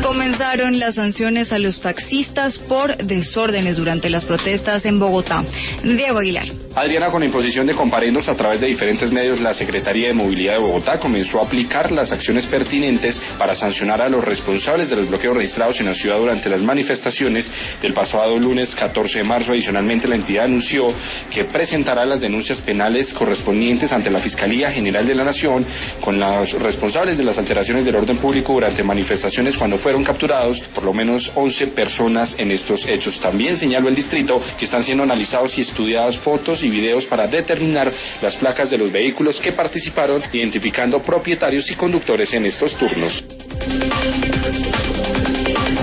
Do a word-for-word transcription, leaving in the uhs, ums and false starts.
Comenzaron las sanciones a los taxistas por desórdenes durante las protestas en Bogotá. Diego Aguilar. Adriana, con la imposición de comparendos a través de diferentes medios, la Secretaría de Movilidad de Bogotá comenzó a aplicar las acciones pertinentes para sancionar a los responsables de los bloqueos registrados en la ciudad durante las manifestaciones del pasado lunes catorce de marzo. Adicionalmente, la entidad anunció que presentará las denuncias penales correspondientes ante la Fiscalía General de la Nación con los responsables de las alteraciones del orden público durante manifestaciones cuando fueron capturados por lo menos once personas en estos hechos. También señaló el distrito que están siendo analizados y estudiadas fotos y videos para determinar las placas de los vehículos que participaron, identificando propietarios y conductores en estos turnos.